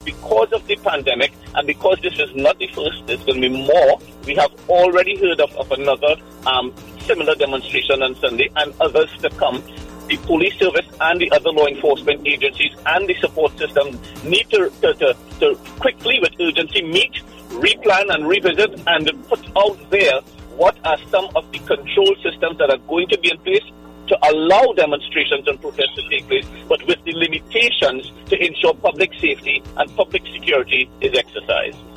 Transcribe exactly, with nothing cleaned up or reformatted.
because of the pandemic and because this is not the first, there's going to be more. We have already heard of, of another um, similar demonstration on Sunday and others to come. The police service and the other law enforcement agencies and the support system need to, to, to, to quickly, with urgency, meet, replan and revisit and put out there what are some of the control systems that are going to be in place to allow demonstrations and protests to take place, but with the limitations to ensure public safety and public security is exercised.